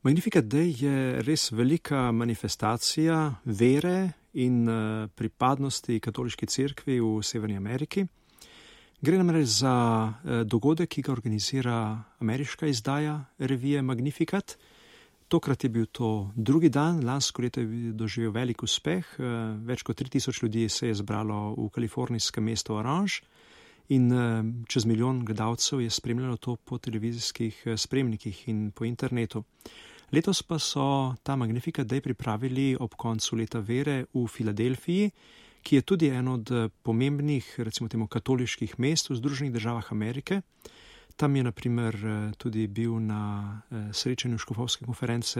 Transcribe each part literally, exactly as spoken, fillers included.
Magnificat Dei je res velika manifestacija vere in uh, pripadnosti katoliški cerkvi v Severni Ameriki. Gre namreč za uh, dogodek, ki ga organizira ameriška izdaja revije Magnificat. Tokrat je bil to drugi dan, lansko leto je doživel velik uspeh. Uh, več kot tri tisoč ljudi se je zbralo v kalifornijskem mestu Orange in uh, čez milijon gledalcev je spremljalo to po televizijskih uh, spremnikih in po internetu. Letos pa so ta Magnificat Dei pripravili ob koncu leta vere v Filadelfiji, ki je tudi eno od pomembnih, recimo temu, katoliških mest v Združenih državah Amerike. Tam je naprimer tudi bil na srečanju škofovske konference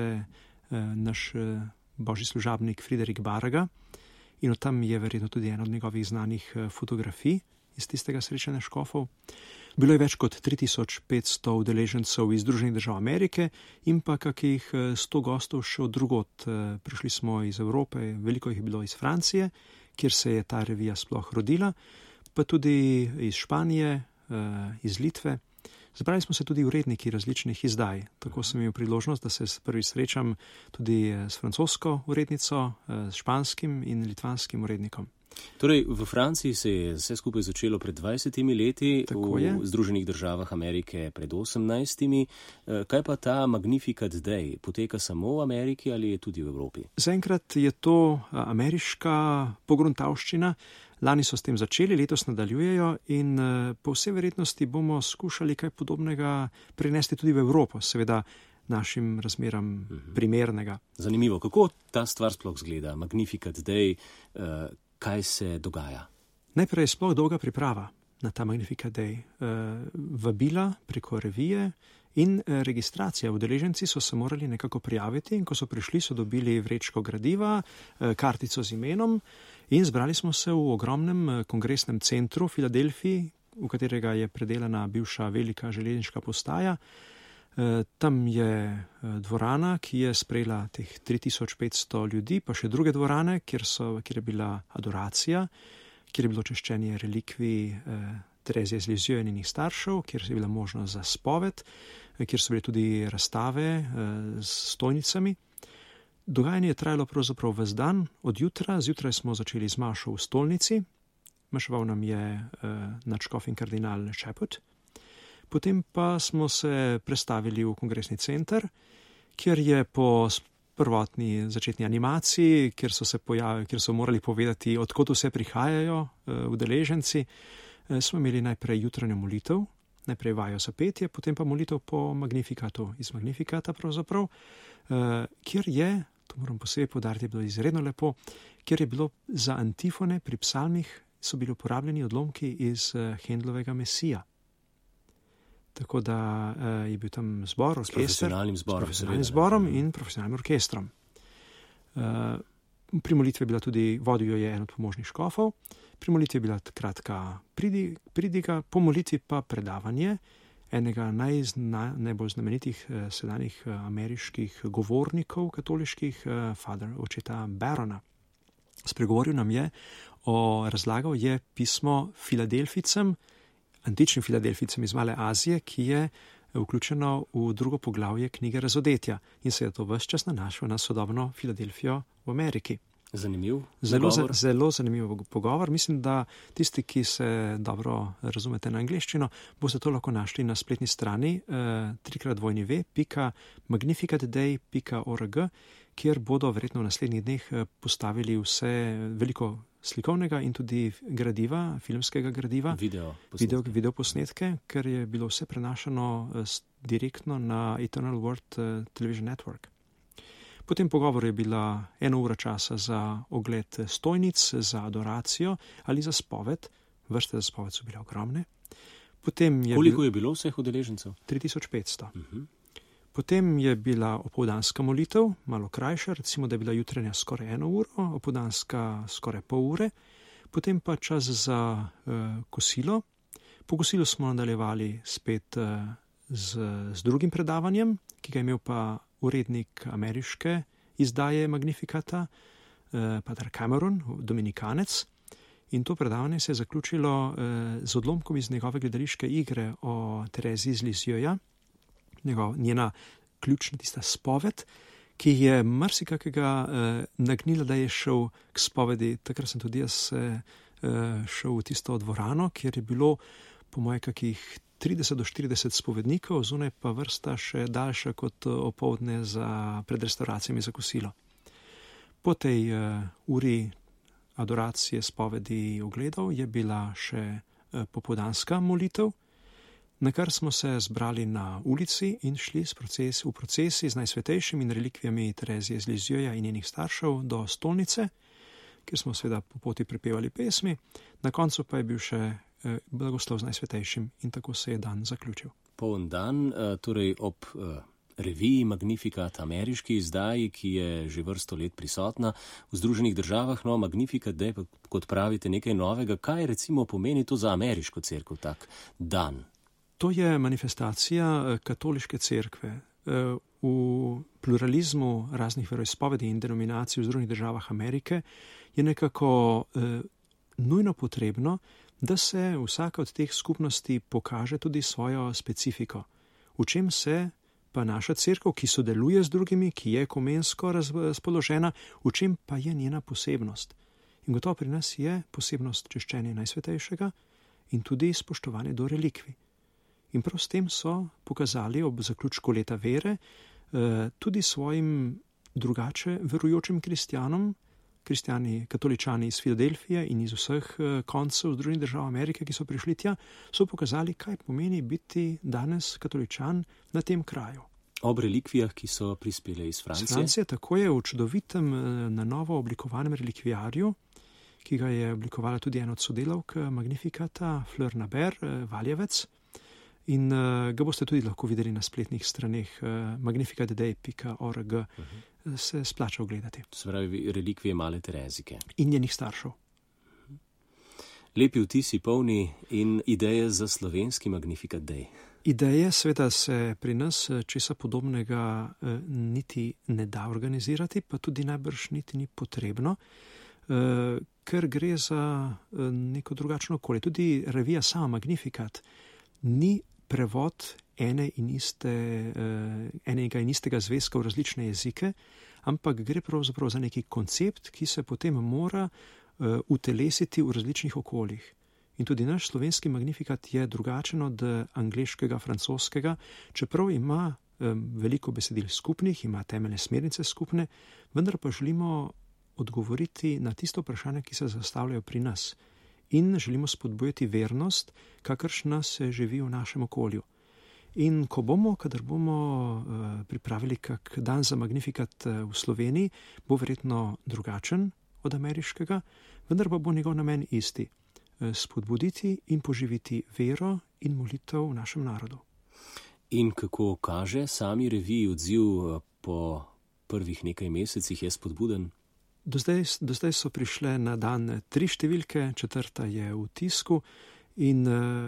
naš božji služabnik Friderik Baraga in od tam je verjetno tudi ena od njegovih znanih fotografij iz tistega srečanja škofov. Bilo je več kot tri tisoč petsto udeležencev iz Združenih držav Amerike in pa kakih sto gostov še od drugot. Prišli smo iz Evrope, veliko jih je bilo iz Francije, kjer se je ta revija sploh rodila, pa tudi iz Španije, iz Litve. Zbrali smo se tudi uredniki različnih izdaj. Tako sem imel priložnost, da se prvi srečam tudi s francosko urednico, s španskim in litvanskim urednikom. Torej, v Franciji se je vse skupaj začelo pred dvajsetimi leti, Tako v je. Združenih državah Amerike pred osemnajstimi. Kaj pa ta Magnificat Dei? Poteka samo v Ameriki ali je tudi v Evropi? Zaenkrat je to ameriška pogruntavščina. Lani so s tem začeli, letos nadaljujejo in po vsej verjetnosti bomo skušali kaj podobnega prinesti tudi v Evropo, seveda našim razmeram uh-huh. primernega. Zanimivo, kako ta stvar sploh zgleda? Magnificat Dei, uh, kaj se dogaja? Najprej je sploh dolga priprava na ta Magnificat Dei. Uh, vabila preko revije in uh, registracija. Udeleženci so se morali nekako prijaviti in ko so prišli, so dobili vrečko gradiva, uh, kartico z imenom in zbrali smo se v ogromnem uh, kongresnem centru v Filadelfiji, v katerega je predelana bivša velika železniška postaja. Tam je dvorana, ki je sprejela teh tri tisoč petsto ljudi, pa še druge dvorane, kjer, so, kjer je bila adoracija, kjer je bilo češčenje relikvij eh, Terezije z Lisieux in njenih staršev, kjer je bila možnost za spoved, kjer so bile tudi razstave eh, s stojnicami. Dogajanje je trajalo pravzaprav ves dan, od jutra. Zjutraj smo začeli z mašo v stolnici, maševal nam je eh, nadškof in kardinal Šepot. Potem pa smo se prestavili v kongresni center, kjer je po prvotni začetni animaciji, kjer so, se pojavili, kjer so morali povedati, odkot vse prihajajo udeleženci, smo imeli najprej jutranjo molitev, najprej vajo za petje, potem pa molitev po Magnificatu, iz Magnificata pravzaprav, kjer je, to moram posebej poudariti, je bilo izredno lepo, kjer je bilo za antifone pri psalmih so bili uporabljeni odlomki iz Handlovega Mesija. Tako da uh, je bil tam zbor, orkester, s profesionalnim zborom, s profesionalnim zborom in profesionalnim orkestrom. Uh, pri molitvi je bila tudi, vodil jo je en od pomožnih škofov, pri molitvi je bila kratka pridiga, po molitvi pa predavanje enega najzna, najbolj znamenitih uh, sedanjih uh, ameriških govornikov katoliških, uh, Father očeta Barona. Spregovoril nam je, o, razlagal je pismo Filadelficem, antičnim Filadelficem iz Male Azije, ki je vključeno v drugo poglavje knjige Razodetja in se je to ves čas nanašal na sodobno Filadelfijo v Ameriki. Zanimiv zelo, pogovor. Zelo zanimiv pogovor. Mislim, da tisti, ki se dobro razumete na angleščino, boste to lahko našli na spletni strani eh, trikrat dvojni ve pika magnificat dei pika org, kjer bodo verjetno v naslednjih dneh postavili vse veliko slikovnega in tudi gradiva, filmskega gradiva, video posnetke, video, video posnetke, ker je bilo vse prenašano uh, direktno na Eternal World uh, Television Network. Po tem pogovoru je bila ena ura časa za ogled stojnic, za adoracijo ali za spoved. Vrste za spoved so bile ogromne. Potem je Koliko bil, je bilo vseh udeležencev? tri tisoč petsto. Uh-huh. Potem je bila opoldanska molitev, malo krajša, recimo, da je bila jutranja skoraj eno uro, opoldanska skoraj pol ure, potem pa čas za uh, kosilo. Po kosilu smo nadaljevali spet uh, z, z drugim predavanjem, ki ga je imel pa urednik ameriške izdaje Magnificata, uh, pater Cameron, dominikanec. In to predavanje se je zaključilo uh, z odlomkom iz njegove gledališke igre o Tereziji z Lisieuxa. Njegov, njena ključna tista spoved, ki je marsikakega eh, nagnila, da je šel k spovedi. Takrat sem tudi jaz eh, šel v tisto dvorano, kjer je bilo po moje kakih trideset do štirideset spovednikov, zunaj pa vrsta še daljša kot opoldne za, pred restauracijami za kosilo. Po tej uh, uri adoracije, spovedi, ogledov je bila še uh, popoldanska molitev, na kar smo se zbrali na ulici in šli proces, v procesi z najsvetejšimi in relikvijami Terezije iz Lisieuxa in njenih staršev do stolnice, kjer smo seveda po poti prepevali pesmi, na koncu pa je bil še uh, blagoslov z najsvetejšim in tako se je dan zaključil. Poln dan, uh, torej ob uh... reviji Magnificat, ameriški izdaji, ki je že vrsto let prisotna v Združenih državah. No, Magnificat Day, kot pravite, nekaj novega. Kaj recimo pomeni to za ameriško cerkev, tak dan? To je manifestacija katoliške cerkve. V pluralizmu raznih veroizpovedi in denominacij v Združenih državah Amerike je nekako nujno potrebno, da se vsaka od teh skupnosti pokaže tudi svojo specifiko. V čem se pa naša cerkev, ki sodeluje z drugimi, ki je ekumensko razpoložena, v čem pa je njena posebnost. In gotovo pri nas je posebnost češčenja najsvetejšega in tudi spoštovanje do relikvij. In prav s tem so pokazali ob zaključku leta vere tudi svojim drugače verujočim kristjanom, kristjani, katoličani iz Filadelfije in iz vseh koncev Združenih držav Amerike, ki so prišli tja, so pokazali, kaj pomeni biti danes katoličan na tem kraju. Ob relikvijah, ki so prispele iz Francije? Francije, tako je, v čudovitem, na novo oblikovanem relikvijarju, ki ga je oblikovala tudi ena od sodelavk Magnificata, Fleur Naber, Valjevec. In uh, ga boste tudi lahko videli na spletnih straneh uh, magnificat day pika org. Uh-huh. Se splača ogledati. To se pravi relikvije male Terezike. In njenih staršev. Uh-huh. Lepi vtisi polni in ideje za slovenski Magnificat Day. Ideje, seveda se pri nas česa podobnega uh, niti ne da organizirati, pa tudi najbrž niti ni potrebno, uh, ker gre za uh, neko drugačno okolje. Tudi revija sama Magnificat ni prevod ene in iste, uh, enega in istega zvezka v različne jezike, ampak gre pravzaprav za neki koncept, ki se potem mora uh, utelesiti v različnih okoljih. In tudi naš slovenski Magnificat je drugačen od angleškega, francoskega, čeprav ima um, veliko besedil skupnih, ima temeljne smernice skupne, vendar pa želimo odgovoriti na tisto vprašanje, ki se zastavljajo pri nas. In želimo spodbujati vernost, kakršna se živi v našem okolju. In ko bomo, kadar bomo uh, pripravili kak dan za Magnificat uh, v Sloveniji, bo verjetno drugačen od ameriškega, vendar pa bo njegov namen isti. Uh, spodbuditi in poživiti vero in molitev v našem narodu. In kako kaže sami reviji odziv uh, po prvih nekaj mesecih, je spodbuden? Do zdaj, do zdaj so prišle na dan tri številke, četrta je v tisku in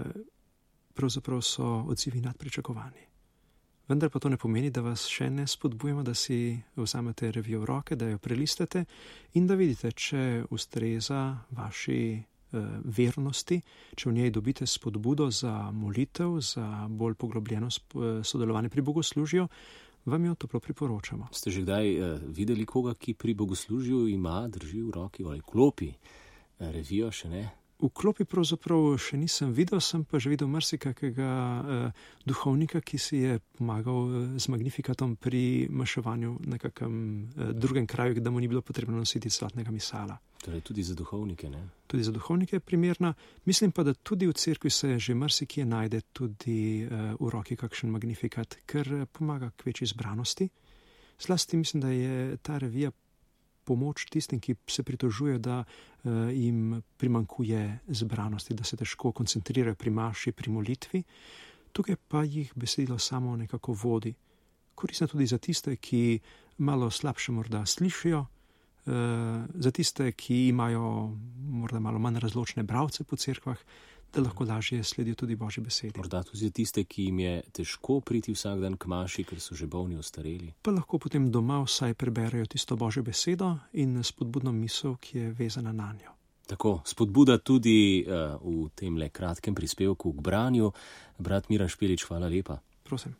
pravzaprav so odzivi nadpričakovani. Vendar pa to ne pomeni, da vas še ne spodbujamo, da si vzamete revijo v roke, da jo prelistate in da vidite, če ustreza vaši eh, vernosti, če v njej dobite spodbudo za molitev, za bolj poglobljeno sodelovanje pri bogoslužju, vam jo toplo priporočamo. Ste že kdaj uh, videli koga, ki pri bogoslužju ima, drži v roki ali klopi uh, revijo, še ne? V klopi pravzaprav še nisem videl, sem pa že videl marsikakega uh, duhovnika, ki si je pomagal uh, z Magnificatom pri maševanju na kakem uh, drugem kraju, da mu ni bilo potrebno nositi svatnega misala. Torej tudi za duhovnike, ne? Tudi za duhovnike je primerna. Mislim pa, da tudi v cerkvi se že marsikje najde tudi uh, v roki kakšen Magnificat, ker pomaga k večji zbranosti. Zlasti mislim, da je ta revija pomoč tistim, ki se pritožujejo, da uh, jim primankuje zbranosti, da se težko koncentrirajo pri maši, pri molitvi. Tukaj pa jih besedilo samo nekako vodi. Koristno tudi za tiste, ki malo slabše morda slišijo, uh, za tiste, ki imajo morda malo manj razločne bralce po cerkvah, da lahko lažje sledijo tudi Božji besedi. Morda tudi za tiste, ki jim je težko priti vsak dan k maši, ker so že bolni, ostareli. Pa lahko potem doma vsaj preberejo tisto Božjo besedo in spodbudno misel, ki je vezana na njo. Tako, spodbuda tudi uh, v tem le kratkem prispevku k branju. Brat Miran Špelič, hvala lepa. Prosim.